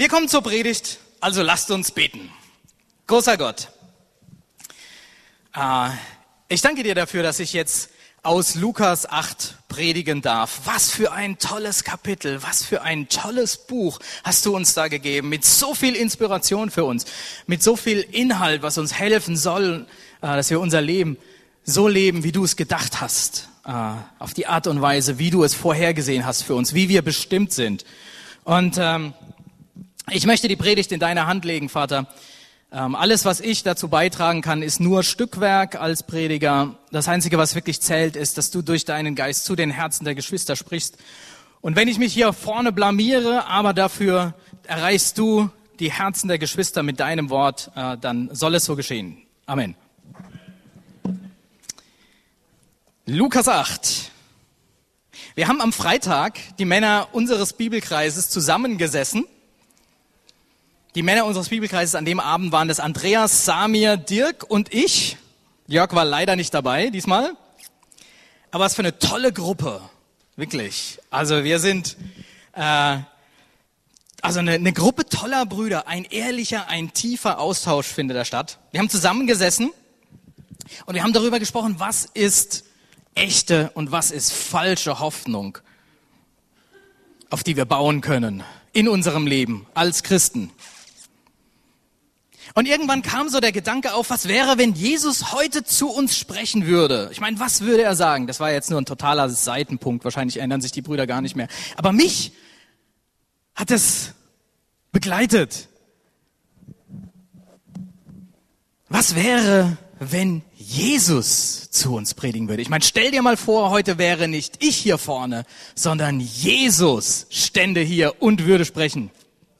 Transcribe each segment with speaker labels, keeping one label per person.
Speaker 1: kommen zur Predigt, also lasst uns beten. Großer Gott, ich danke dir dafür, dass ich jetzt aus Lukas 8 predigen darf. Was für ein tolles Kapitel, was für ein tolles Buch hast du uns da gegeben, mit so viel Inspiration für uns, mit so viel Inhalt, was uns helfen soll, dass wir unser Leben so leben, wie du es gedacht hast, auf die Art und Weise, wie du es vorhergesehen hast für uns, wie wir bestimmt sind. Und ich möchte die Predigt in deine Hand legen, Vater. Alles, was ich dazu beitragen kann, ist nur Stückwerk als Prediger. Das Einzige, was wirklich zählt, ist, dass du durch deinen Geist zu den Herzen der Geschwister sprichst. Und wenn ich mich hier vorne blamiere, aber dafür erreichst du die Herzen der Geschwister mit deinem Wort, dann soll es so geschehen. Amen. Lukas 8. Wir haben am Freitag die Männer unseres Bibelkreises zusammengesessen. Die Männer unseres Bibelkreises an dem Abend waren das Andreas, Samir, Dirk und ich. Jörg war leider nicht dabei diesmal. Aber was für eine tolle Gruppe, wirklich. Also wir sind eine Gruppe toller Brüder. Ein ehrlicher, ein tiefer Austausch findet da statt. Wir haben zusammengesessen und wir haben darüber gesprochen, was ist echte und was ist falsche Hoffnung, auf die wir bauen können in unserem Leben als Christen. Und irgendwann kam so der Gedanke auf, was wäre, wenn Jesus heute zu uns sprechen würde? Ich meine, was würde er sagen? Das war jetzt nur ein totaler Seitenpunkt. Wahrscheinlich erinnern sich die Brüder gar nicht mehr. Aber mich hat es begleitet. Was wäre, wenn Jesus zu uns predigen würde? Ich meine, stell dir mal vor, heute wäre nicht ich hier vorne, sondern Jesus stände hier und würde sprechen.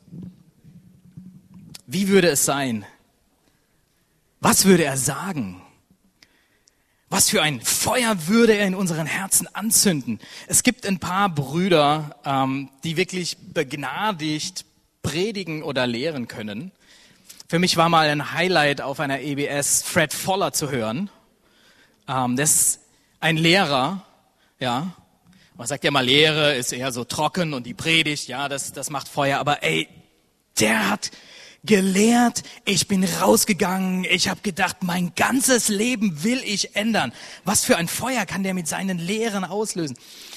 Speaker 1: Wie würde es sein? Was würde er sagen? Was für ein Feuer würde er in unseren Herzen anzünden? Es gibt ein paar Brüder, die wirklich begnadigt predigen oder lehren können. Für mich war mal ein Highlight auf einer EBS, Fred Voller zu hören. Das ist ein Lehrer, ja. Man sagt ja mal, Lehre ist eher so trocken und die Predigt, ja, das macht Feuer. Aber ey, der hat gelehrt, ich bin rausgegangen, ich habe gedacht, mein ganzes Leben will ich ändern. Was für ein Feuer kann der mit seinen Lehren auslösen?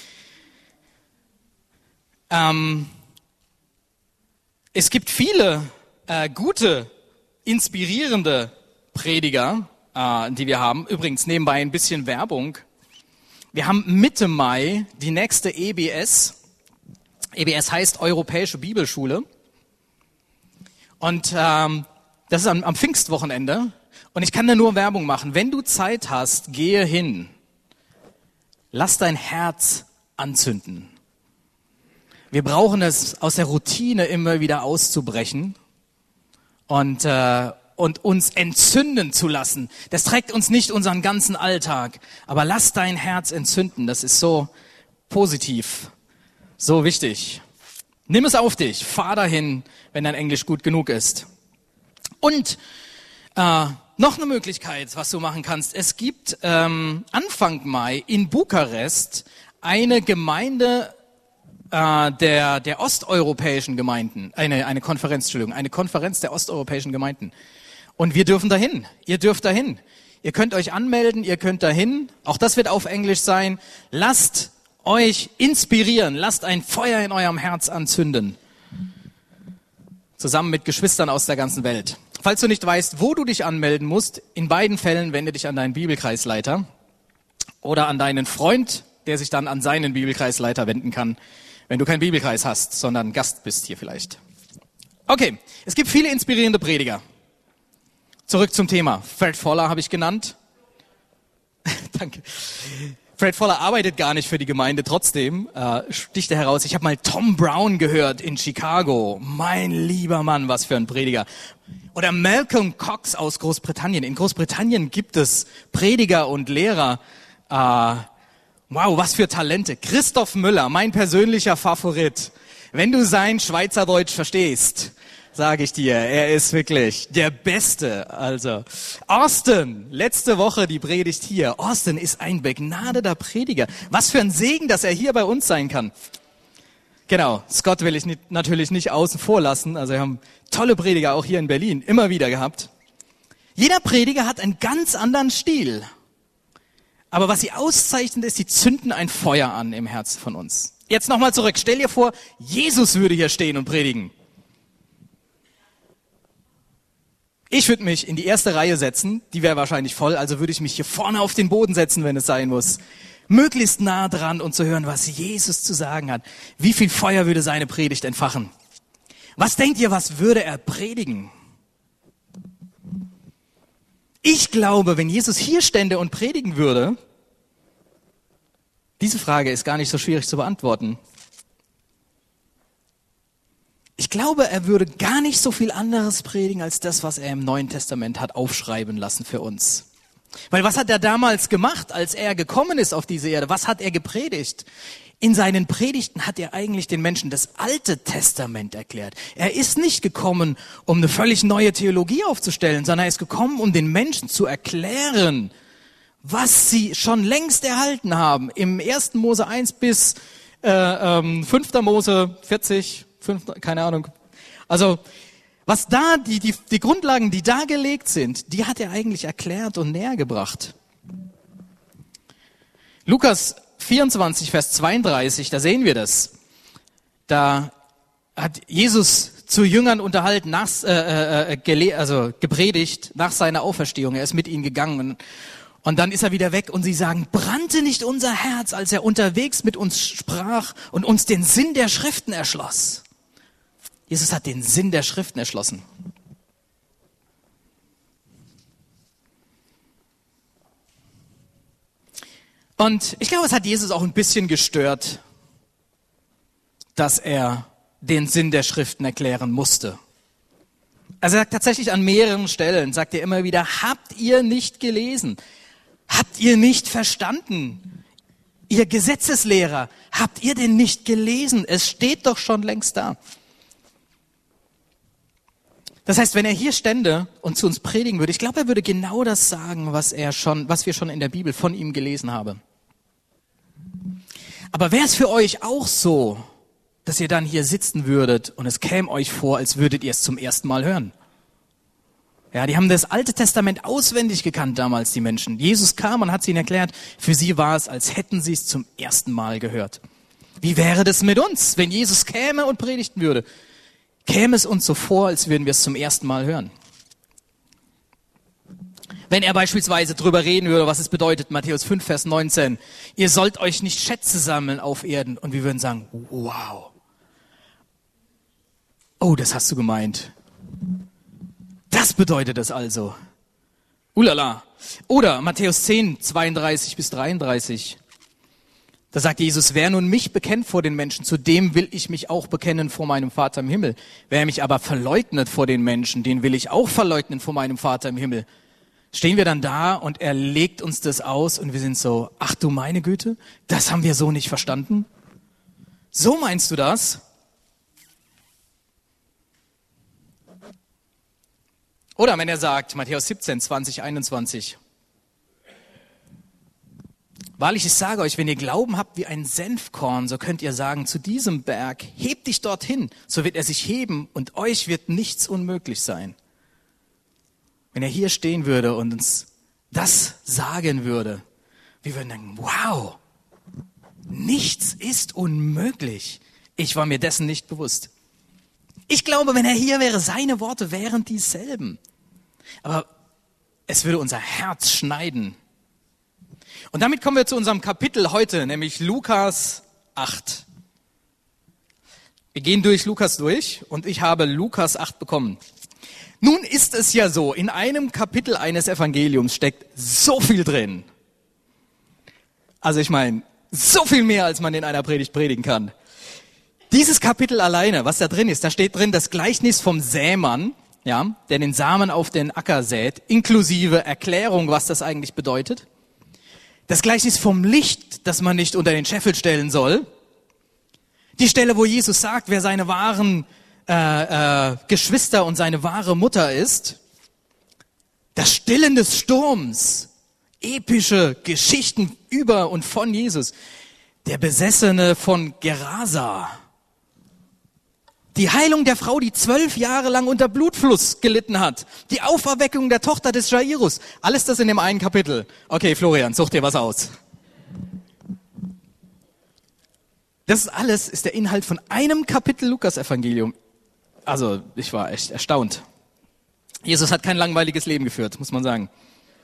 Speaker 1: Es gibt viele gute, inspirierende Prediger, die wir haben. Übrigens nebenbei ein bisschen Werbung. Wir haben Mitte Mai die nächste EBS. EBS heißt Europäische Bibelschule. Und das ist am Pfingstwochenende. Und ich kann da nur Werbung machen. Wenn du Zeit hast, gehe hin. Lass dein Herz anzünden. Wir brauchen es, aus der Routine immer wieder auszubrechen und uns entzünden zu lassen. Das trägt uns nicht unseren ganzen Alltag. Aber lass dein Herz entzünden. Das ist so positiv, so wichtig. Nimm es auf dich, fahr dahin, wenn dein Englisch gut genug ist. Und noch eine Möglichkeit, was du machen kannst. Es gibt Anfang Mai in Bukarest eine Gemeinde der osteuropäischen Gemeinden, eine Konferenz der osteuropäischen Gemeinden. Und wir dürfen dahin, ihr dürft dahin. Ihr könnt euch anmelden, ihr könnt dahin. Auch das wird auf Englisch sein. Lasst euch inspirieren, lasst ein Feuer in eurem Herz anzünden. Zusammen mit Geschwistern aus der ganzen Welt. Falls du nicht weißt, wo du dich anmelden musst, in beiden Fällen wende dich an deinen Bibelkreisleiter oder an deinen Freund, der sich dann an seinen Bibelkreisleiter wenden kann, wenn du keinen Bibelkreis hast, sondern Gast bist hier vielleicht. Okay, es gibt viele inspirierende Prediger. Zurück zum Thema. Fred Voller habe ich genannt. Danke. Fred Voller arbeitet gar nicht für die Gemeinde, trotzdem sticht er heraus. Ich habe mal Tom Brown gehört in Chicago. Mein lieber Mann, was für ein Prediger. Oder Malcolm Cox aus Großbritannien. In Großbritannien gibt es Prediger und Lehrer. Wow, was für Talente. Christoph Müller, mein persönlicher Favorit. Wenn du sein Schweizerdeutsch verstehst, sage ich dir, er ist wirklich der Beste. Also Austin, letzte Woche die Predigt hier. Austin ist ein begnadeter Prediger. Was für ein Segen, dass er hier bei uns sein kann. Genau, Scott will ich natürlich nicht außen vor lassen. Also wir haben tolle Prediger auch hier in Berlin immer wieder gehabt. Jeder Prediger hat einen ganz anderen Stil. Aber was sie auszeichnet, ist, sie zünden ein Feuer an im Herzen von uns. Jetzt nochmal zurück. Stell dir vor, Jesus würde hier stehen und predigen. Ich würde mich in die erste Reihe setzen, die wäre wahrscheinlich voll, also würde ich mich hier vorne auf den Boden setzen, wenn es sein muss. Möglichst nah dran und zu hören, was Jesus zu sagen hat. Wie viel Feuer würde seine Predigt entfachen? Was denkt ihr, was würde er predigen? Ich glaube, wenn Jesus hier stände und predigen würde, diese Frage ist gar nicht so schwierig zu beantworten. Ich glaube, er würde gar nicht so viel anderes predigen als das, was er im Neuen Testament hat aufschreiben lassen für uns. Weil was hat er damals gemacht, als er gekommen ist auf diese Erde? Was hat er gepredigt? In seinen Predigten hat er eigentlich den Menschen das Alte Testament erklärt. Er ist nicht gekommen, um eine völlig neue Theologie aufzustellen, sondern er ist gekommen, um den Menschen zu erklären, was sie schon längst erhalten haben. Im 1. Mose 1 bis 5. Mose 40, 5, keine Ahnung. Also was da, die Grundlagen, die da gelegt sind, die hat er eigentlich erklärt und näher gebracht. Lukas 24, Vers 32, da sehen wir das. Da hat Jesus zu Jüngern unterhalten, gepredigt nach seiner Auferstehung. Er ist mit ihnen gegangen und dann ist er wieder weg und sie sagen, brannte nicht unser Herz, als er unterwegs mit uns sprach und uns den Sinn der Schriften erschloss. Jesus hat den Sinn der Schriften erschlossen. Und ich glaube, es hat Jesus auch ein bisschen gestört, dass er den Sinn der Schriften erklären musste. Also er sagt tatsächlich an mehreren Stellen, sagt er immer wieder, habt ihr nicht gelesen? Habt ihr nicht verstanden? Ihr Gesetzeslehrer, habt ihr denn nicht gelesen? Es steht doch schon längst da. Das heißt, wenn er hier stände und zu uns predigen würde, ich glaube, er würde genau das sagen, was wir schon in der Bibel von ihm gelesen haben. Aber wäre es für euch auch so, dass ihr dann hier sitzen würdet und es käme euch vor, als würdet ihr es zum ersten Mal hören? Ja, die haben das Alte Testament auswendig gekannt damals, die Menschen. Jesus kam und hat es ihnen erklärt. Für sie war es, als hätten sie es zum ersten Mal gehört. Wie wäre das mit uns, wenn Jesus käme und predigten würde? Käme es uns so vor, als würden wir es zum ersten Mal hören. Wenn er beispielsweise drüber reden würde, was es bedeutet, Matthäus 5, Vers 19, ihr sollt euch nicht Schätze sammeln auf Erden. Und wir würden sagen, wow. Oh, das hast du gemeint. Das bedeutet es also. Ulala. Oder Matthäus 10, 32 bis 33. Da sagt Jesus, wer nun mich bekennt vor den Menschen, zu dem will ich mich auch bekennen vor meinem Vater im Himmel. Wer mich aber verleugnet vor den Menschen, den will ich auch verleugnen vor meinem Vater im Himmel. Stehen wir dann da und er legt uns das aus und wir sind so, ach du meine Güte, das haben wir so nicht verstanden? So meinst du das? Oder wenn er sagt, Matthäus 17, 20, 21, wahrlich, ich sage euch, wenn ihr Glauben habt wie ein Senfkorn, so könnt ihr sagen zu diesem Berg, hebt dich dorthin, so wird er sich heben und euch wird nichts unmöglich sein. Wenn er hier stehen würde und uns das sagen würde, wir würden denken, wow, nichts ist unmöglich. Ich war mir dessen nicht bewusst. Ich glaube, wenn er hier wäre, seine Worte wären dieselben. Aber es würde unser Herz schneiden. Und damit kommen wir zu unserem Kapitel heute, nämlich Lukas 8. Wir gehen durch Lukas durch und ich habe Lukas 8 bekommen. Nun ist es ja so, in einem Kapitel eines Evangeliums steckt so viel drin. Also ich meine, so viel mehr, als man in einer Predigt predigen kann. Dieses Kapitel alleine, was da drin ist, da steht drin das Gleichnis vom Sämann, ja, der den Samen auf den Acker sät, inklusive Erklärung, was das eigentlich bedeutet. Das Gleichnis vom Licht, das man nicht unter den Scheffel stellen soll. Die Stelle, wo Jesus sagt, wer seine wahren Geschwister und seine wahre Mutter ist. Das Stillen des Sturms. Epische Geschichten über und von Jesus. Der Besessene von Gerasa. Die Heilung der Frau, die 12 Jahre lang unter Blutfluss gelitten hat. Die Auferweckung der Tochter des Jairus. Alles das in dem einen Kapitel. Okay, Florian, such dir was aus. Das alles ist der Inhalt von einem Kapitel Lukas-Evangelium. Also, ich war echt erstaunt. Jesus hat kein langweiliges Leben geführt, muss man sagen.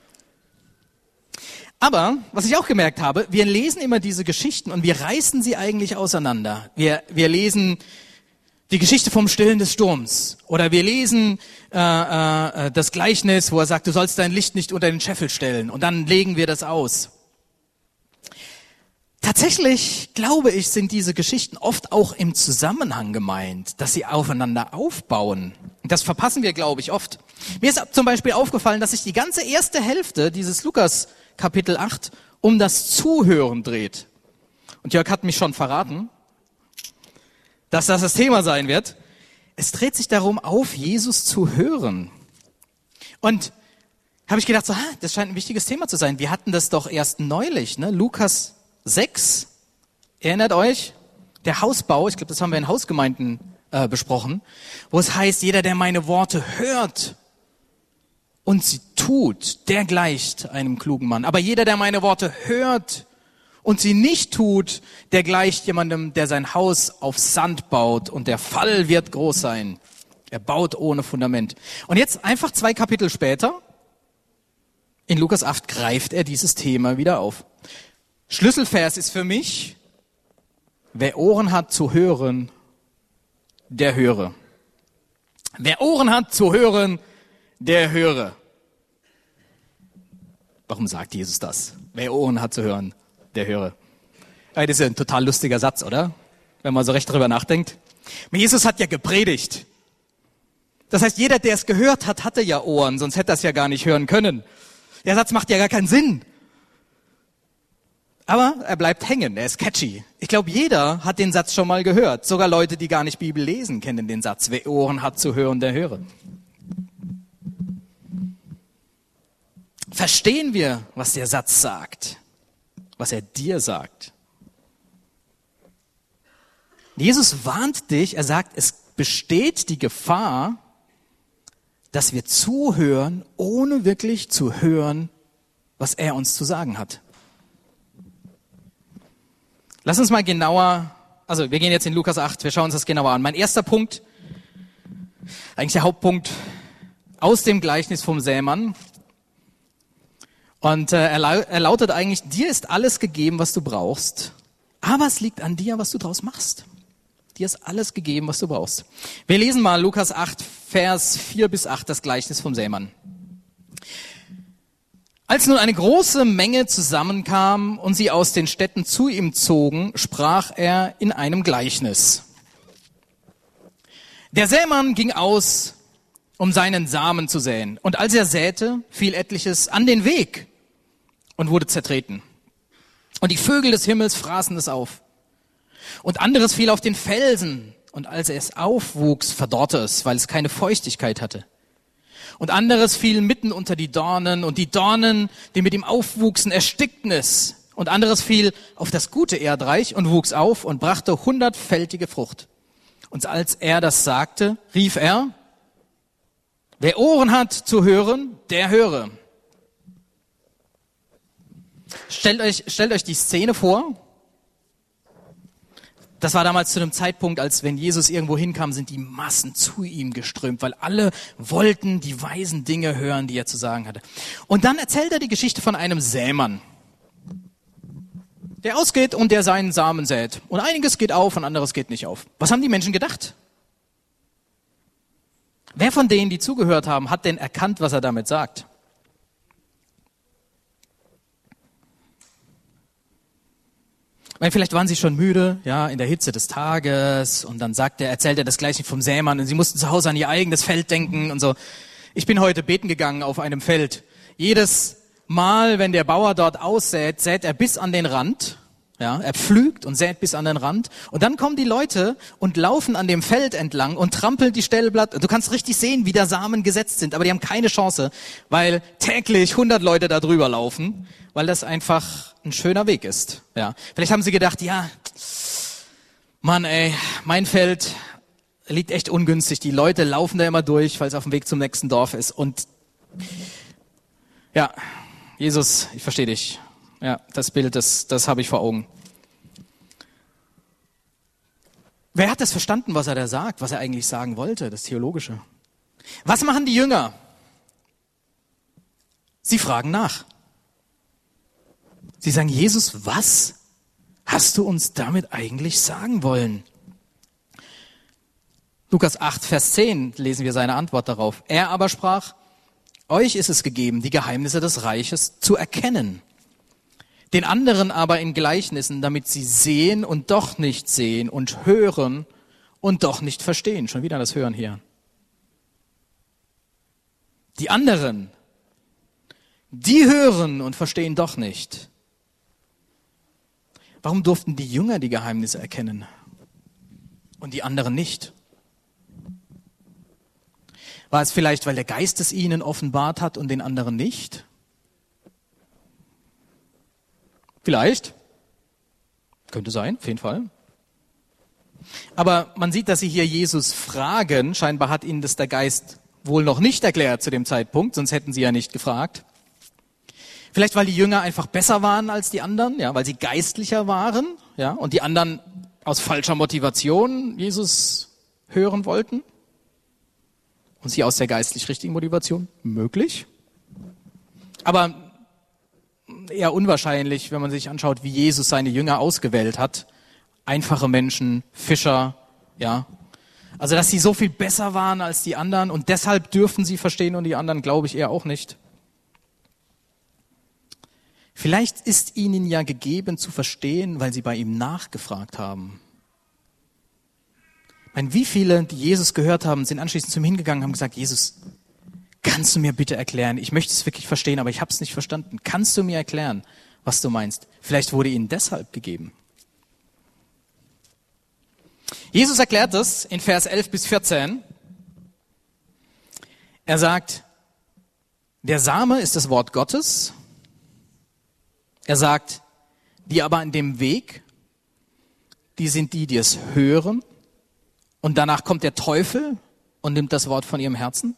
Speaker 1: Aber, was ich auch gemerkt habe, wir lesen immer diese Geschichten und wir reißen sie eigentlich auseinander. Wir lesen die Geschichte vom Stillen des Sturms. Oder wir lesen das Gleichnis, wo er sagt, du sollst dein Licht nicht unter den Scheffel stellen. Und dann legen wir das aus. Tatsächlich, glaube ich, sind diese Geschichten oft auch im Zusammenhang gemeint, dass sie aufeinander aufbauen. Das verpassen wir, glaube ich, oft. Mir ist zum Beispiel aufgefallen, dass sich die ganze erste Hälfte dieses Lukas Kapitel 8 um das Zuhören dreht. Und Jörg hat mich schon verraten, dass das Thema sein wird. Es dreht sich darum, auf Jesus zu hören. Und habe ich gedacht, das scheint ein wichtiges Thema zu sein. Wir hatten das doch erst neulich, ne? Lukas 6, erinnert euch? Der Hausbau, ich glaube, das haben wir in Hausgemeinden besprochen, wo es heißt, jeder, der meine Worte hört und sie tut, der gleicht einem klugen Mann. Aber jeder, der meine Worte hört und sie nicht tut, der gleicht jemandem, der sein Haus auf Sand baut und der Fall wird groß sein. Er baut ohne Fundament. Und jetzt einfach 2 Kapitel später, in Lukas 8 greift er dieses Thema wieder auf. Schlüsselvers ist für mich, wer Ohren hat zu hören, der höre. Wer Ohren hat zu hören, der höre. Warum sagt Jesus das? Wer Ohren hat zu hören, der höre. Das ist ja ein total lustiger Satz, oder? Wenn man so recht drüber nachdenkt. Jesus hat ja gepredigt. Das heißt, jeder, der es gehört hat, hatte ja Ohren, sonst hätte er es ja gar nicht hören können. Der Satz macht ja gar keinen Sinn. Aber er bleibt hängen, er ist catchy. Ich glaube, jeder hat den Satz schon mal gehört. Sogar Leute, die gar nicht Bibel lesen, kennen den Satz. Wer Ohren hat zu hören, der höre. Verstehen wir, was der Satz sagt? Was er dir sagt? Jesus warnt dich, er sagt, es besteht die Gefahr, dass wir zuhören, ohne wirklich zu hören, was er uns zu sagen hat. Lass uns mal genauer, also wir gehen jetzt in Lukas 8, wir schauen uns das genauer an. Mein erster Punkt, eigentlich der Hauptpunkt aus dem Gleichnis vom Sämann. Und er lautet eigentlich, dir ist alles gegeben, was du brauchst, aber es liegt an dir, was du draus machst. Dir ist alles gegeben, was du brauchst. Wir lesen mal Lukas 8, Vers 4 bis 8, das Gleichnis vom Sämann. Als nun eine große Menge zusammenkam und sie aus den Städten zu ihm zogen, sprach er in einem Gleichnis. Der Sämann ging aus, um seinen Samen zu säen. Und als er säte, fiel etliches an den Weg und wurde zertreten. Und die Vögel des Himmels fraßen es auf. Und anderes fiel auf den Felsen. Und als es aufwuchs, verdorrte es, weil es keine Feuchtigkeit hatte. Und anderes fiel mitten unter die Dornen, und die Dornen, die mit ihm aufwuchsen, erstickten es. Und anderes fiel auf das gute Erdreich und wuchs auf und brachte 100-fältige Frucht. Und als er das sagte, rief er, wer Ohren hat zu hören, der höre. Stellt euch die Szene vor. Das war damals zu einem Zeitpunkt, als wenn Jesus irgendwo hinkam, sind die Massen zu ihm geströmt, weil alle wollten die weisen Dinge hören, die er zu sagen hatte. Und dann erzählt er die Geschichte von einem Sämann, der ausgeht und der seinen Samen sät. Und einiges geht auf und anderes geht nicht auf. Was haben die Menschen gedacht? Wer von denen, die zugehört haben, hat denn erkannt, was er damit sagt? Weil vielleicht waren sie schon müde, ja, in der Hitze des Tages, und dann erzählt er das Gleiche vom Sämann und sie mussten zu Hause an ihr eigenes Feld denken und so. Ich bin heute beten gegangen auf einem Feld. Jedes Mal, wenn der Bauer dort aussät, sät er bis an den Rand, ja, er pflügt und sät bis an den Rand, und dann kommen die Leute und laufen an dem Feld entlang und trampeln die Stellblatt. Du kannst richtig sehen, wie da Samen gesetzt sind, aber die haben keine Chance, weil täglich 100 Leute da drüber laufen, weil das einfach ein schöner Weg ist. Ja, vielleicht haben sie gedacht, ja, Mann, ey, mein Feld, liegt echt ungünstig. Die Leute laufen da immer durch, weil es auf dem Weg zum nächsten Dorf ist. Und ja, Jesus, ich verstehe dich. Ja, das Bild, das habe ich vor Augen. Wer hat das verstanden, was er da sagt, was er eigentlich sagen wollte, das Theologische? Was machen die Jünger? Sie fragen nach. Sie sagen, Jesus, was hast du uns damit eigentlich sagen wollen? Lukas 8, Vers 10 lesen wir seine Antwort darauf. Er aber sprach, euch ist es gegeben, die Geheimnisse des Reiches zu erkennen. Den anderen aber in Gleichnissen, damit sie sehen und doch nicht sehen und hören und doch nicht verstehen. Schon wieder das Hören hier. Die anderen, die hören und verstehen doch nicht. Warum durften die Jünger die Geheimnisse erkennen und die anderen nicht? War es vielleicht, weil der Geist es ihnen offenbart hat und den anderen nicht? Vielleicht. Könnte sein, auf jeden Fall. Aber man sieht, dass sie hier Jesus fragen. Scheinbar hat ihnen das der Geist wohl noch nicht erklärt zu dem Zeitpunkt, sonst hätten sie ja nicht gefragt. Vielleicht, weil die Jünger einfach besser waren als die anderen, ja, weil sie geistlicher waren, ja, und die anderen aus falscher Motivation Jesus hören wollten. Und sie aus der geistlich richtigen Motivation? Möglich. Aber eher unwahrscheinlich, wenn man sich anschaut, wie Jesus seine Jünger ausgewählt hat. Einfache Menschen, Fischer, ja. Also, dass sie so viel besser waren als die anderen und deshalb dürfen sie verstehen und die anderen glaube ich eher auch nicht. Vielleicht ist ihnen ja gegeben zu verstehen, weil sie bei ihm nachgefragt haben. Ich meine, wie viele, die Jesus gehört haben, sind anschließend zu ihm hingegangen und haben gesagt, Jesus, kannst du mir bitte erklären? Ich möchte es wirklich verstehen, aber ich habe es nicht verstanden. Kannst du mir erklären, was du meinst? Vielleicht wurde ihnen deshalb gegeben. Jesus erklärt es in Vers 11 bis 14. Er sagt, der Same ist das Wort Gottes. Er sagt, die aber an dem Weg, die sind die es hören. Und danach kommt der Teufel und nimmt das Wort von ihrem Herzen.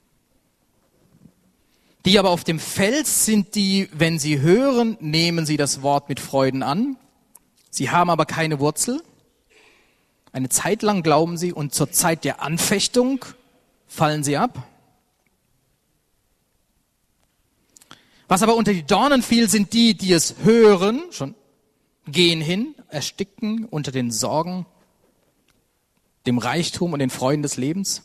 Speaker 1: Die aber auf dem Fels sind die, wenn sie hören, nehmen sie das Wort mit Freuden an. Sie haben aber keine Wurzel. Eine Zeit lang glauben sie und zur Zeit der Anfechtung fallen sie ab. Was aber unter die Dornen fiel, sind die es hören, schon gehen hin, ersticken unter den Sorgen, dem Reichtum und den Freuden des Lebens.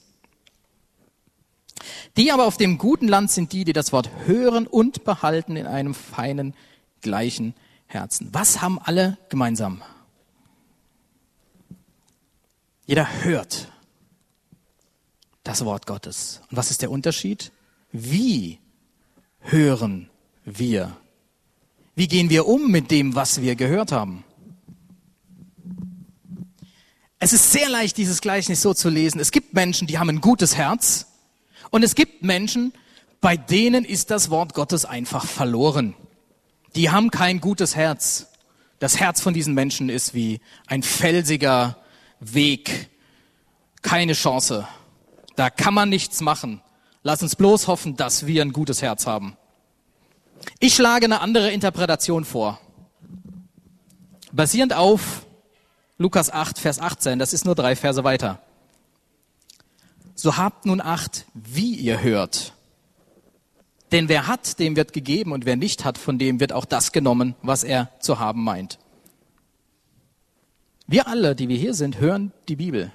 Speaker 1: Die aber auf dem guten Land sind die das Wort hören und behalten in einem feinen, gleichen Herzen. Was haben alle gemeinsam? Jeder hört das Wort Gottes. Und was ist der Unterschied? Wie hören wir? Wie gehen wir um mit dem, was wir gehört haben? Es ist sehr leicht, dieses Gleichnis so zu lesen. Es gibt Menschen, die haben ein gutes Herz. Und es gibt Menschen, bei denen ist das Wort Gottes einfach verloren. Die haben kein gutes Herz. Das Herz von diesen Menschen ist wie ein felsiger Weg. Keine Chance. Da kann man nichts machen. Lass uns bloß hoffen, dass wir ein gutes Herz haben. Ich schlage eine andere Interpretation vor. Basierend auf Lukas 8, Vers 18, das ist nur 3 Verse weiter. So habt nun Acht, wie ihr hört. Denn wer hat, dem wird gegeben, und wer nicht hat, von dem wird auch das genommen, was er zu haben meint. Wir alle, die wir hier sind, hören die Bibel.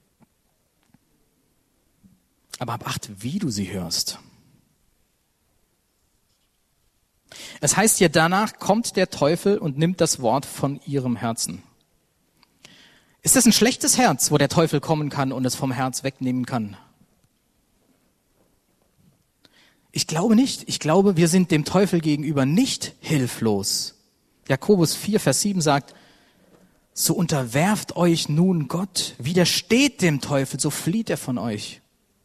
Speaker 1: Aber hab Acht, wie du sie hörst. Es heißt hier, danach kommt der Teufel und nimmt das Wort von ihrem Herzen. Ist das ein schlechtes Herz, wo der Teufel kommen kann und es vom Herz wegnehmen kann? Ich glaube nicht. Ich glaube, wir sind dem Teufel gegenüber nicht hilflos. Jakobus 4, Vers 7 sagt, so unterwerft euch nun Gott, widersteht dem Teufel, so flieht er von euch.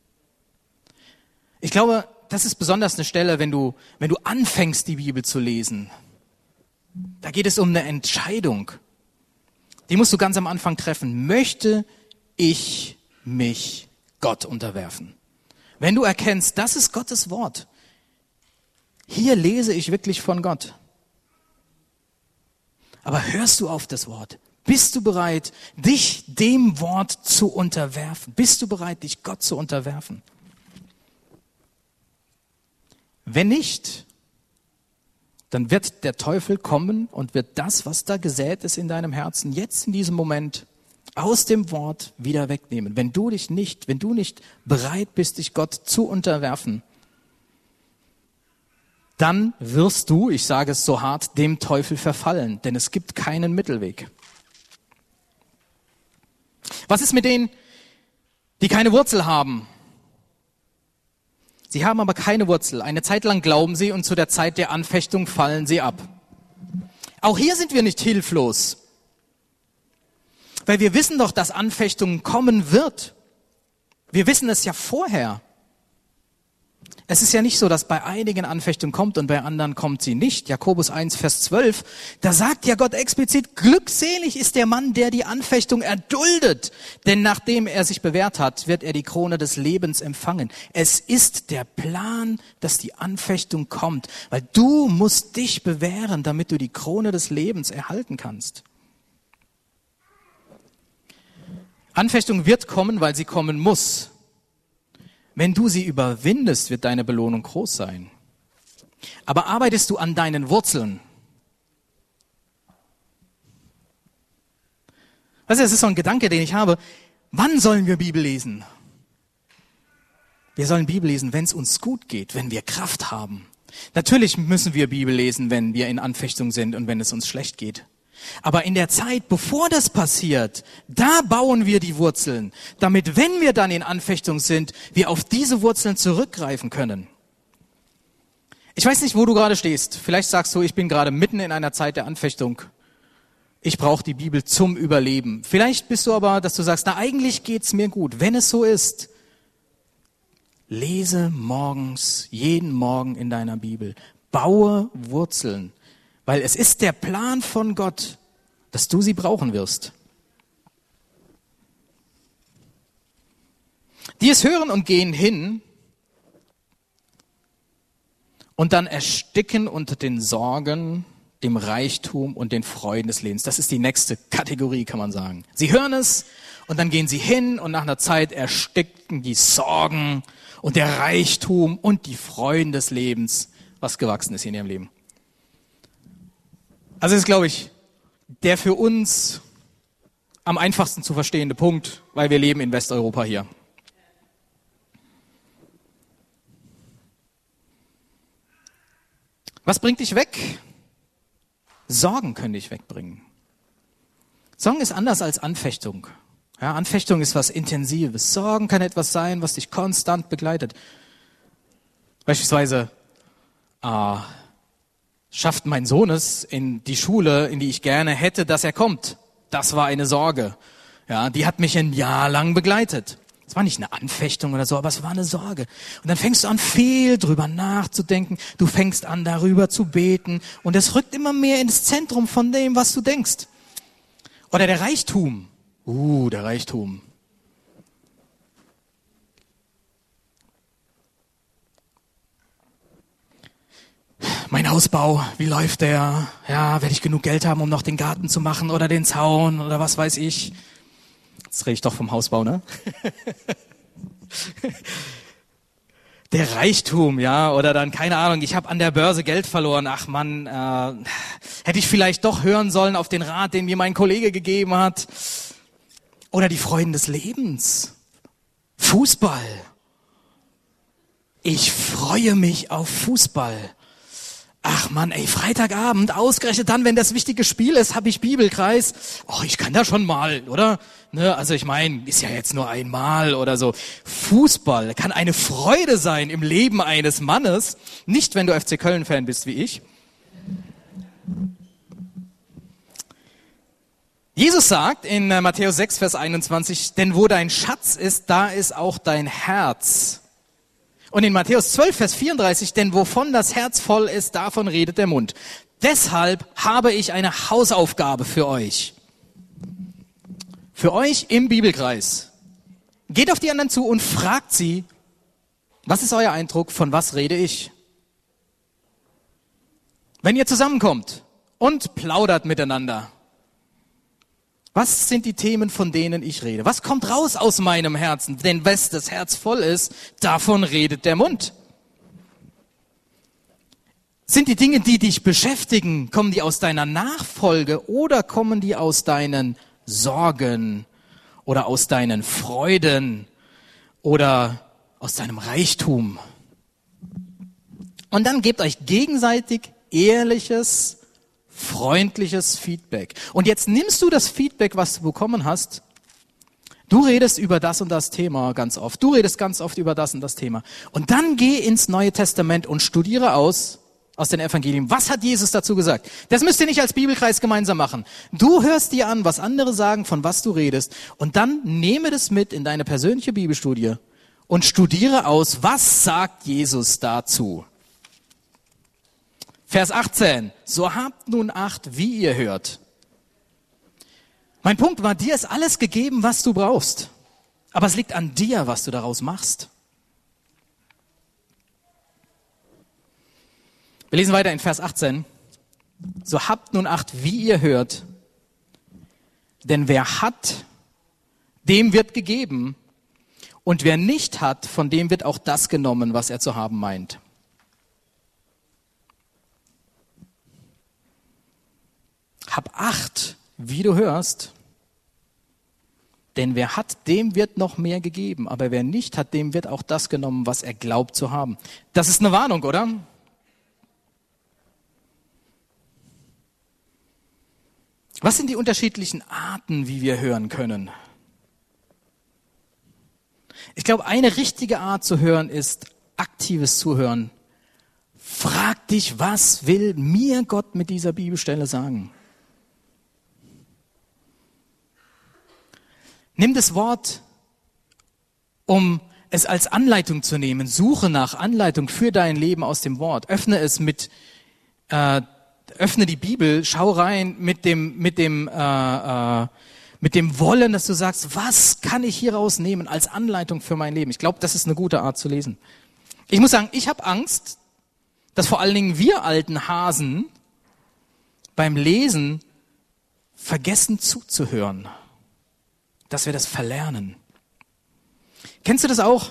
Speaker 1: Ich glaube, das ist besonders eine Stelle, wenn du anfängst, die Bibel zu lesen. Da geht es um eine Entscheidung. Die musst du ganz am Anfang treffen. Möchte ich mich Gott unterwerfen. Wenn du erkennst, das ist Gottes Wort. Hier lese ich wirklich von Gott. Aber hörst du auf das Wort? Bist du bereit, dich dem Wort zu unterwerfen? Bist du bereit, dich Gott zu unterwerfen? Wenn nicht, dann wird der Teufel kommen und wird das, was da gesät ist in deinem Herzen, jetzt in diesem Moment aus dem Wort wieder wegnehmen. Wenn du nicht bereit bist, dich Gott zu unterwerfen, dann wirst du, ich sage es so hart, dem Teufel verfallen, denn es gibt keinen Mittelweg. Was ist mit denen, die keine Wurzel haben? Sie haben aber keine Wurzel. Eine Zeit lang glauben sie und zu der Zeit der Anfechtung fallen sie ab. Auch hier sind wir nicht hilflos, weil wir wissen doch, dass Anfechtung kommen wird. Wir wissen es ja vorher. Es ist ja nicht so, dass bei einigen Anfechtung kommt und bei anderen kommt sie nicht. Jakobus 1, Vers 12, da sagt ja Gott explizit, glückselig ist der Mann, der die Anfechtung erduldet. Denn nachdem er sich bewährt hat, wird er die Krone des Lebens empfangen. Es ist der Plan, dass die Anfechtung kommt, weil du musst dich bewähren, damit du die Krone des Lebens erhalten kannst. Anfechtung wird kommen, weil sie kommen muss. Wenn du sie überwindest, wird deine Belohnung groß sein. Aber arbeitest du an deinen Wurzeln? Weißt du, das ist so ein Gedanke, den ich habe. Wann sollen wir Bibel lesen? Wir sollen Bibel lesen, wenn es uns gut geht, wenn wir Kraft haben. Natürlich müssen wir Bibel lesen, wenn wir in Anfechtung sind und wenn es uns schlecht geht. Aber in der Zeit, bevor das passiert, da bauen wir die Wurzeln, damit, wenn wir dann in Anfechtung sind, wir auf diese Wurzeln zurückgreifen können. Ich weiß nicht, wo du gerade stehst. Vielleicht sagst du, ich bin gerade mitten in einer Zeit der Anfechtung. Ich brauche die Bibel zum Überleben. Vielleicht bist du aber, dass du sagst, na, eigentlich geht's mir gut. Wenn es so ist, lese morgens, jeden Morgen in deiner Bibel. Baue Wurzeln. Weil es ist der Plan von Gott, dass du sie brauchen wirst. Die es hören und gehen hin und dann ersticken unter den Sorgen, dem Reichtum und den Freuden des Lebens. Das ist die nächste Kategorie, kann man sagen. Sie hören es und dann gehen sie hin und nach einer Zeit ersticken die Sorgen und der Reichtum und die Freuden des Lebens, was gewachsen ist in ihrem Leben. Also das ist, glaube ich, der für uns am einfachsten zu verstehende Punkt, weil wir leben in Westeuropa hier. Was bringt dich weg? Sorgen können dich wegbringen. Sorgen ist anders als Anfechtung. Ja, Anfechtung ist was Intensives. Sorgen kann etwas sein, was dich konstant begleitet. Beispielsweise schafft mein Sohn es in die Schule, in die ich gerne hätte, dass er kommt. Das war eine Sorge. Ja, die hat mich ein Jahr lang begleitet. Es war nicht eine Anfechtung oder so, aber es war eine Sorge. Und dann fängst du an, viel drüber nachzudenken. Du fängst an, darüber zu beten. Und es rückt immer mehr ins Zentrum von dem, was du denkst. Oder der Reichtum. Der Reichtum. Mein Hausbau, wie läuft der? Ja, werde ich genug Geld haben, um noch den Garten zu machen oder den Zaun oder was weiß ich? Jetzt rede ich doch vom Hausbau, ne? Der Reichtum, ja, oder dann, keine Ahnung, ich habe an der Börse Geld verloren. Ach Mann, hätte ich vielleicht doch hören sollen auf den Rat, den mir mein Kollege gegeben hat. Oder die Freuden des Lebens. Fußball. Ich freue mich auf Fußball. Ach Mann, ey, Freitagabend, ausgerechnet dann, wenn das wichtige Spiel ist, habe ich Bibelkreis. Ich kann da schon mal, oder? Ne, also ich meine, ist ja jetzt nur einmal oder so. Fußball kann eine Freude sein im Leben eines Mannes, nicht wenn du FC Köln-Fan bist wie ich. Jesus sagt in Matthäus 6, Vers 21, denn wo dein Schatz ist, da ist auch dein Herz. Und in Matthäus 12, Vers 34, denn wovon das Herz voll ist, davon redet der Mund. Deshalb habe ich eine Hausaufgabe für euch. Für euch im Bibelkreis. Geht auf die anderen zu und fragt sie, was ist euer Eindruck, von was rede ich? Wenn ihr zusammenkommt und plaudert miteinander, was sind die Themen, von denen ich rede? Was kommt raus aus meinem Herzen? Denn was das Herz voll ist, davon redet der Mund. Sind die Dinge, die dich beschäftigen, kommen die aus deiner Nachfolge oder kommen die aus deinen Sorgen oder aus deinen Freuden oder aus deinem Reichtum? Und dann gebt euch gegenseitig ehrliches, freundliches Feedback. Und jetzt nimmst du das Feedback, was du bekommen hast. Du redest über das und das Thema ganz oft. Du redest ganz oft über das und das Thema. Und dann geh ins Neue Testament und studiere aus den Evangelien. Was hat Jesus dazu gesagt? Das müsst ihr nicht als Bibelkreis gemeinsam machen. Du hörst dir an, was andere sagen, von was du redest. Und dann nehme das mit in deine persönliche Bibelstudie und studiere aus, was sagt Jesus dazu. Vers 18. So habt nun Acht, wie ihr hört. Mein Punkt war, dir ist alles gegeben, was du brauchst. Aber es liegt an dir, was du daraus machst. Wir lesen weiter in Vers 18. So habt nun Acht, wie ihr hört. Denn wer hat, dem wird gegeben. Und wer nicht hat, von dem wird auch das genommen, was er zu haben meint. Hab Acht, wie du hörst, denn wer hat, dem wird noch mehr gegeben, aber wer nicht hat, dem wird auch das genommen, was er glaubt zu haben. Das ist eine Warnung, oder? Was sind die unterschiedlichen Arten, wie wir hören können? Ich glaube, eine richtige Art zu hören ist aktives Zuhören. Frag dich, was will mir Gott mit dieser Bibelstelle sagen? Nimm das Wort, um es als Anleitung zu nehmen. Suche nach Anleitung für dein Leben aus dem Wort. Öffne es öffne die Bibel, schau rein mit dem Wollen, dass du sagst, was kann ich hieraus nehmen als Anleitung für mein Leben? Ich glaube, das ist eine gute Art zu lesen. Ich muss sagen, ich habe Angst, dass vor allen Dingen wir alten Hasen beim Lesen vergessen zuzuhören. Dass wir das verlernen. Kennst du das auch?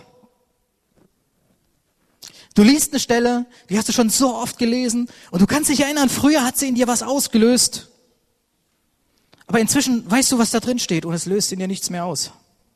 Speaker 1: Du liest eine Stelle, die hast du schon so oft gelesen und du kannst dich erinnern, früher hat sie in dir was ausgelöst. Aber inzwischen weißt du, was da drin steht und es löst in dir nichts mehr aus.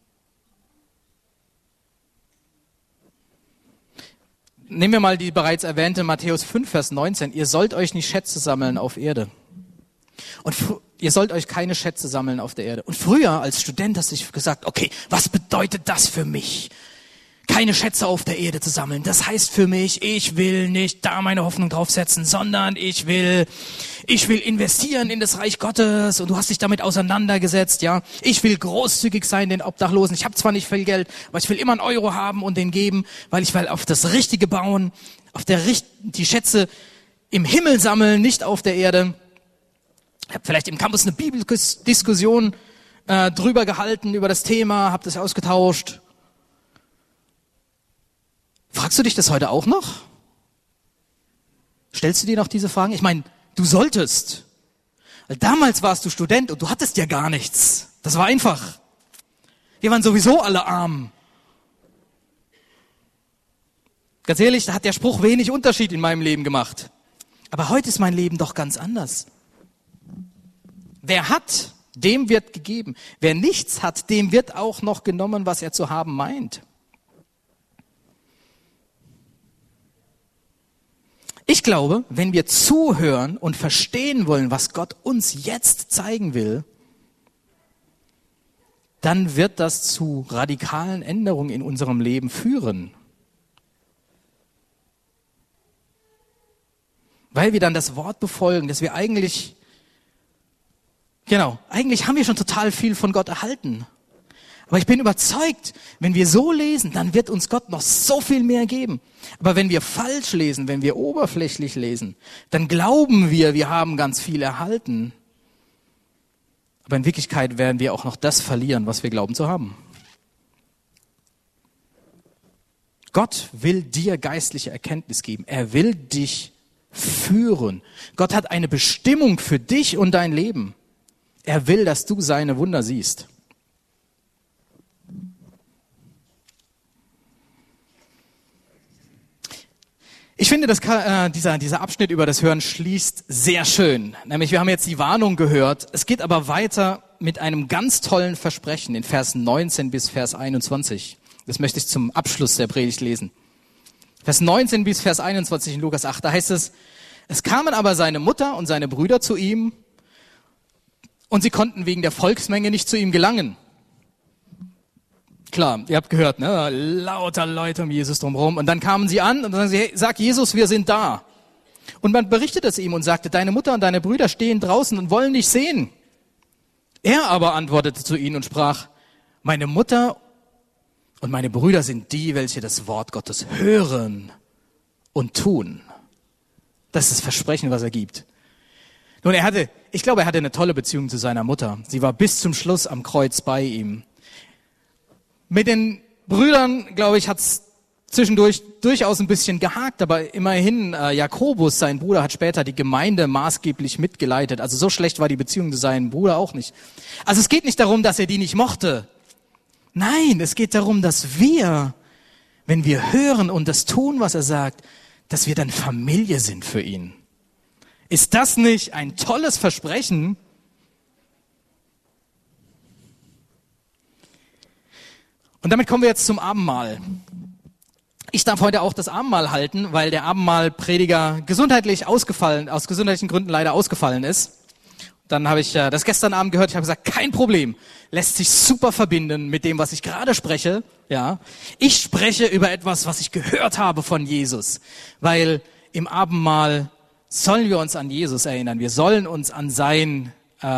Speaker 1: Nehmen wir mal die bereits erwähnte Matthäus 5, Vers 19. Ihr sollt euch nicht Schätze sammeln auf Erde. Und ihr sollt euch keine Schätze sammeln auf der Erde. Und früher als Student hast du dich gesagt, okay, was bedeutet das für mich? Keine Schätze auf der Erde zu sammeln. Das heißt für mich, ich will nicht da meine Hoffnung draufsetzen, sondern ich will investieren in das Reich Gottes. Und du hast dich damit auseinandergesetzt, ja. Ich will großzügig sein den Obdachlosen. Ich habe zwar nicht viel Geld, aber ich will immer einen Euro haben und den geben, weil ich will auf das Richtige bauen, die Schätze im Himmel sammeln, nicht auf der Erde. Ich habe vielleicht im Campus eine Bibeldiskussion drüber gehalten, über das Thema, habe das ausgetauscht. Fragst du dich das heute auch noch? Stellst du dir noch diese Fragen? Ich meine, du solltest. Weil damals warst du Student und du hattest ja gar nichts. Das war einfach. Wir waren sowieso alle arm. Ganz ehrlich, da hat der Spruch wenig Unterschied in meinem Leben gemacht. Aber heute ist mein Leben doch ganz anders. Wer hat, dem wird gegeben. Wer nichts hat, dem wird auch noch genommen, was er zu haben meint. Ich glaube, wenn wir zuhören und verstehen wollen, was Gott uns jetzt zeigen will, dann wird das zu radikalen Änderungen in unserem Leben führen. Weil wir dann das Wort befolgen, dass wir eigentlich haben wir schon total viel von Gott erhalten. Aber ich bin überzeugt, wenn wir so lesen, dann wird uns Gott noch so viel mehr geben. Aber wenn wir falsch lesen, wenn wir oberflächlich lesen, dann glauben wir haben ganz viel erhalten. Aber in Wirklichkeit werden wir auch noch das verlieren, was wir glauben zu haben. Gott will dir geistliche Erkenntnis geben. Er will dich führen. Gott hat eine Bestimmung für dich und dein Leben. Er will, dass du seine Wunder siehst. Ich finde, dass dieser Abschnitt über das Hören schließt sehr schön. Nämlich, wir haben jetzt die Warnung gehört. Es geht aber weiter mit einem ganz tollen Versprechen in Vers 19 bis Vers 21. Das möchte ich zum Abschluss der Predigt lesen. Vers 19 bis Vers 21 in Lukas 8, da heißt es, es kamen aber seine Mutter und seine Brüder zu ihm und sie konnten wegen der Volksmenge nicht zu ihm gelangen. Klar, ihr habt gehört, ne? Lauter Leute um Jesus drumherum. Und dann kamen sie an und dann sagen sie, hey, sag Jesus, wir sind da. Und man berichtete es ihm und sagte, deine Mutter und deine Brüder stehen draußen und wollen dich sehen. Er aber antwortete zu ihnen und sprach, meine Mutter und meine Brüder sind die, welche das Wort Gottes hören und tun. Das ist das Versprechen, was er gibt. Nun, ich glaube, er hatte eine tolle Beziehung zu seiner Mutter. Sie war bis zum Schluss am Kreuz bei ihm. Mit den Brüdern, glaube ich, hat es zwischendurch durchaus ein bisschen gehakt, aber immerhin, Jakobus, sein Bruder, hat später die Gemeinde maßgeblich mitgeleitet. Also so schlecht war die Beziehung zu seinem Bruder auch nicht. Also es geht nicht darum, dass er die nicht mochte. Nein, es geht darum, dass wir, wenn wir hören und das tun, was er sagt, dass wir dann Familie sind für ihn. Ist das nicht ein tolles Versprechen? Und damit kommen wir jetzt zum Abendmahl. Ich darf heute auch das Abendmahl halten, weil der Abendmahlprediger aus gesundheitlichen Gründen leider ausgefallen ist. Dann habe ich das gestern Abend gehört, ich habe gesagt, kein Problem, lässt sich super verbinden mit dem, was ich gerade spreche. Ja, ich spreche über etwas, was ich gehört habe von Jesus, weil im Abendmahl sollen wir uns an Jesus erinnern. Wir sollen uns an sein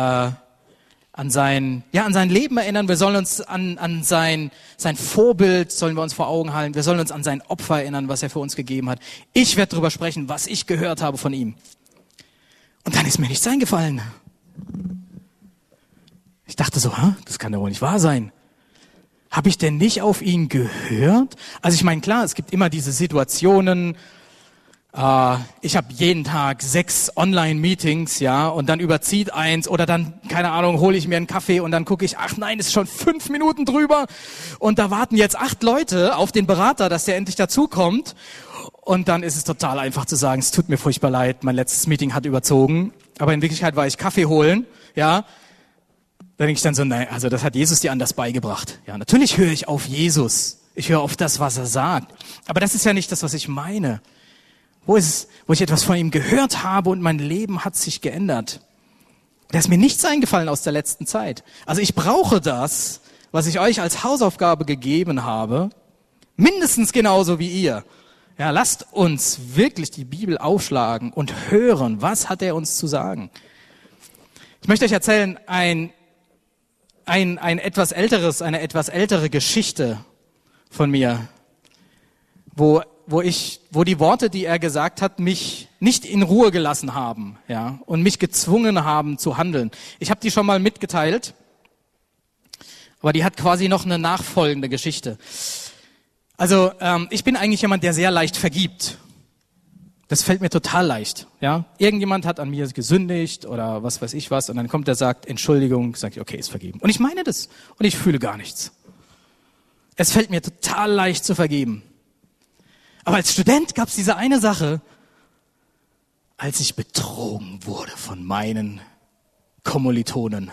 Speaker 1: Leben erinnern. Wir sollen uns an sein Vorbild, sollen wir uns vor Augen halten. Wir sollen uns an sein Opfer erinnern, was er für uns gegeben hat. Ich werde darüber sprechen, was ich gehört habe von ihm. Und dann ist mir nichts eingefallen. Ich dachte so, das kann doch wohl nicht wahr sein. Habe ich denn nicht auf ihn gehört? Also ich meine, klar, es gibt immer diese Situationen. Ich habe jeden Tag 6 Online-Meetings, ja, und dann überzieht eins oder dann, keine Ahnung, hole ich mir einen Kaffee und dann gucke ich, ach nein, ist schon 5 Minuten drüber und da warten jetzt 8 Leute auf den Berater, dass der endlich dazukommt und dann ist es total einfach zu sagen, es tut mir furchtbar leid, mein letztes Meeting hat überzogen, aber in Wirklichkeit war ich Kaffee holen, ja. Da denke ich dann so, nein, also das hat Jesus dir anders beigebracht. Ja, natürlich höre ich auf Jesus, ich höre auf das, was er sagt, aber das ist ja nicht das, was ich meine. Wo ist es, wo ich etwas von ihm gehört habe und mein Leben hat sich geändert? Da ist mir nichts eingefallen aus der letzten Zeit. Also ich brauche das, was ich euch als Hausaufgabe gegeben habe, mindestens genauso wie ihr. Ja, lasst uns wirklich die Bibel aufschlagen und hören, was hat er uns zu sagen. Ich möchte euch erzählen, eine etwas ältere Geschichte von mir, wo die Worte, die er gesagt hat, mich nicht in Ruhe gelassen haben, ja, und mich gezwungen haben zu handeln. Ich habe die schon mal mitgeteilt, aber die hat quasi noch eine nachfolgende Geschichte. Also ich bin eigentlich jemand, der sehr leicht vergibt. Das fällt mir total leicht, ja. Irgendjemand hat an mir gesündigt oder was weiß ich was und dann kommt er, sagt Entschuldigung, sage ich, okay, ist vergeben. Und ich meine das und ich fühle gar nichts. Es fällt mir total leicht zu vergeben. Aber als Student gab es diese eine Sache, als ich betrogen wurde von meinen Kommilitonen.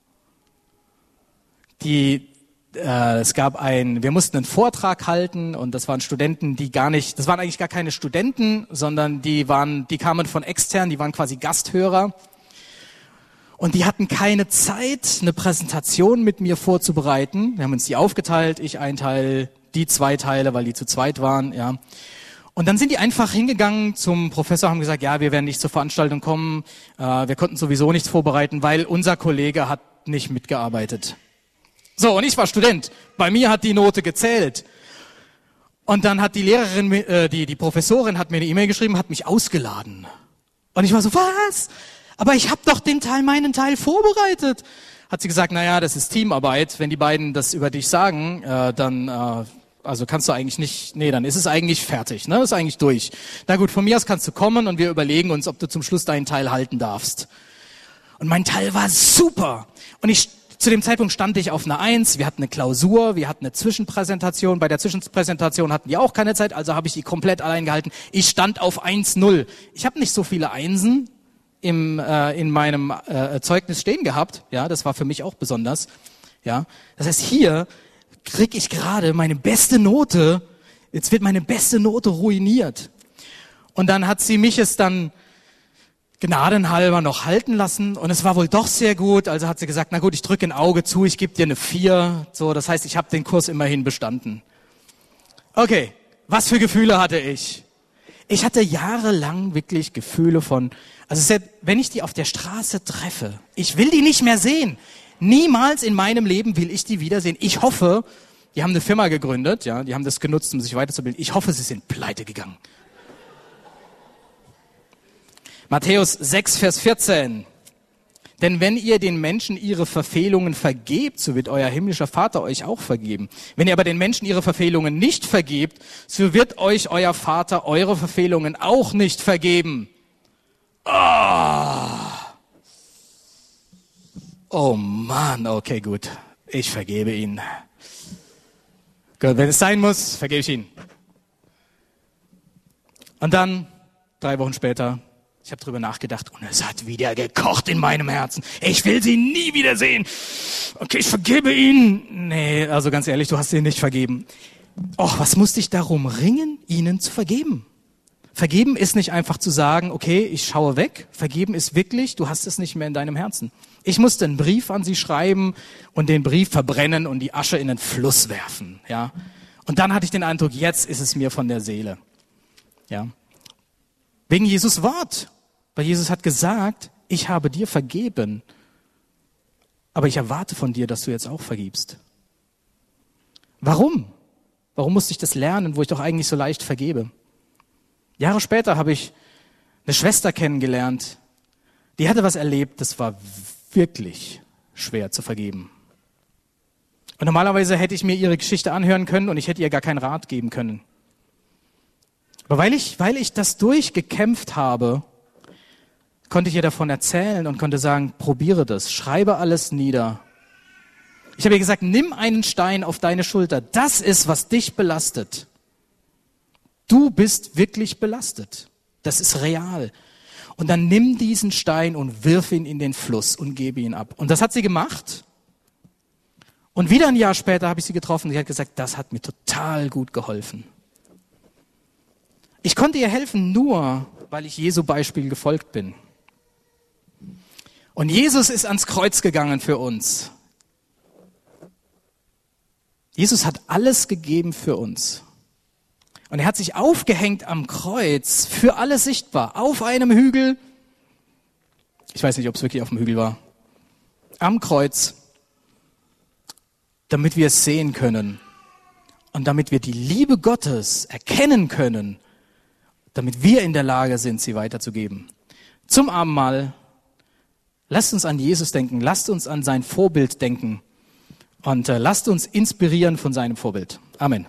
Speaker 1: Wir mussten einen Vortrag halten und das waren Studenten, das waren eigentlich gar keine Studenten, sondern die kamen von extern, die waren quasi Gasthörer. Und die hatten keine Zeit, eine Präsentation mit mir vorzubereiten. Wir haben uns die aufgeteilt, ich ein Teil, die 2 Teile, weil die zu zweit waren, ja. Und dann sind die einfach hingegangen zum Professor, haben gesagt, ja, wir werden nicht zur Veranstaltung kommen, wir konnten sowieso nichts vorbereiten, weil unser Kollege hat nicht mitgearbeitet. So, und ich war Student, bei mir hat die Note gezählt. Und dann hat die Lehrerin, die Professorin hat mir eine E-Mail geschrieben, hat mich ausgeladen. Und ich war so, was? Aber ich habe doch meinen Teil vorbereitet. Hat sie gesagt, naja, das ist Teamarbeit. Wenn die beiden das über dich sagen, dann Also kannst du eigentlich nicht, nee, dann ist es eigentlich fertig, ne? Ist eigentlich durch. Na gut, von mir aus kannst du kommen und wir überlegen uns, ob du zum Schluss deinen Teil halten darfst. Und mein Teil war super. Und zu dem Zeitpunkt stand ich auf einer 1, wir hatten eine Klausur, wir hatten eine Zwischenpräsentation. Bei der Zwischenpräsentation hatten wir auch keine Zeit, also habe ich die komplett allein gehalten. Ich stand auf 1,0. Ich habe nicht so viele Einsen in meinem Zeugnis stehen gehabt. Ja, das war für mich auch besonders. Ja, das heißt, hier kriege ich gerade meine beste Note. Jetzt wird meine beste Note ruiniert. Und dann hat sie mich es dann gnadenhalber noch halten lassen und es war wohl doch sehr gut. Also hat sie gesagt, na gut, ich drücke ein Auge zu, ich gebe dir eine 4. So, das heißt, ich habe den Kurs immerhin bestanden. Okay, was für Gefühle hatte ich? Ich hatte jahrelang wirklich Gefühle von, also selbst wenn ich die auf der Straße treffe, ich will die nicht mehr sehen. Niemals in meinem Leben will ich die wiedersehen. Ich hoffe, die haben eine Firma gegründet, ja, die haben das genutzt, um sich weiterzubilden. Ich hoffe, sie sind pleite gegangen. Matthäus 6, Vers 14. Denn wenn ihr den Menschen ihre Verfehlungen vergebt, so wird euer himmlischer Vater euch auch vergeben. Wenn ihr aber den Menschen ihre Verfehlungen nicht vergebt, so wird euch euer Vater eure Verfehlungen auch nicht vergeben. Oh Mann, okay, gut. Ich vergebe ihn. Gut, wenn es sein muss, vergebe ich ihn. Und dann, 3 Wochen später, ich habe drüber nachgedacht und es hat wieder gekocht in meinem Herzen. Ich will sie nie wiedersehen. Okay, ich vergebe ihn. Nee, also ganz ehrlich, du hast sie nicht vergeben. Och, was musste ich darum ringen, ihnen zu vergeben? Vergeben ist nicht einfach zu sagen, okay, ich schaue weg. Vergeben ist wirklich, du hast es nicht mehr in deinem Herzen. Ich musste einen Brief an sie schreiben und den Brief verbrennen und die Asche in den Fluss werfen. Ja. Und dann hatte ich den Eindruck, jetzt ist es mir von der Seele. Ja. Wegen Jesus Wort. Weil Jesus hat gesagt, ich habe dir vergeben, aber ich erwarte von dir, dass du jetzt auch vergibst. Warum? Warum musste ich das lernen, wo ich doch eigentlich so leicht vergebe? Jahre später habe ich eine Schwester kennengelernt, die hatte was erlebt, das war wirklich schwer zu vergeben. Und normalerweise hätte ich mir ihre Geschichte anhören können und ich hätte ihr gar keinen Rat geben können. Aber weil ich das durchgekämpft habe, konnte ich ihr davon erzählen und konnte sagen, probiere das, schreibe alles nieder. Ich habe ihr gesagt, nimm einen Stein auf deine Schulter. Das ist, was dich belastet. Du bist wirklich belastet. Das ist real. Und dann nimm diesen Stein und wirf ihn in den Fluss und gebe ihn ab. Und das hat sie gemacht. Und wieder ein Jahr später habe ich sie getroffen und sie hat gesagt, das hat mir total gut geholfen. Ich konnte ihr helfen nur, weil ich Jesu Beispiel gefolgt bin. Und Jesus ist ans Kreuz gegangen für uns. Jesus hat alles gegeben für uns. Und er hat sich aufgehängt am Kreuz, für alle sichtbar, auf einem Hügel. Ich weiß nicht, ob es wirklich auf dem Hügel war. Am Kreuz, damit wir es sehen können. Und damit wir die Liebe Gottes erkennen können, damit wir in der Lage sind, sie weiterzugeben. Zum Abendmahl, lasst uns an Jesus denken, lasst uns an sein Vorbild denken und lasst uns inspirieren von seinem Vorbild. Amen.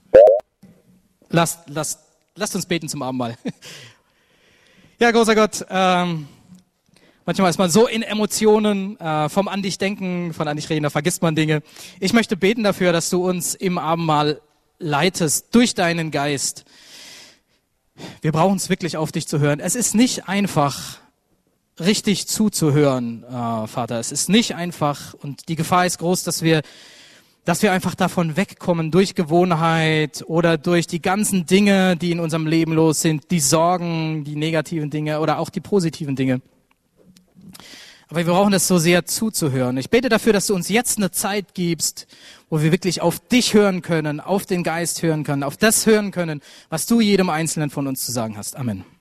Speaker 1: Lasst uns beten zum Abendmahl. Ja, großer Gott, manchmal ist man so in Emotionen, vom an dich denken, von an dich reden, da vergisst man Dinge. Ich möchte beten dafür, dass du uns im Abendmahl leitest durch deinen Geist. Wir brauchen es wirklich auf dich zu hören. Es ist nicht einfach, richtig zuzuhören, Vater. Es ist nicht einfach und die Gefahr ist groß, dass wir einfach davon wegkommen durch Gewohnheit oder durch die ganzen Dinge, die in unserem Leben los sind, die Sorgen, die negativen Dinge oder auch die positiven Dinge. Aber wir brauchen es so sehr zuzuhören. Ich bete dafür, dass du uns jetzt eine Zeit gibst, wo wir wirklich auf dich hören können, auf den Geist hören können, auf das hören können, was du jedem Einzelnen von uns zu sagen hast. Amen.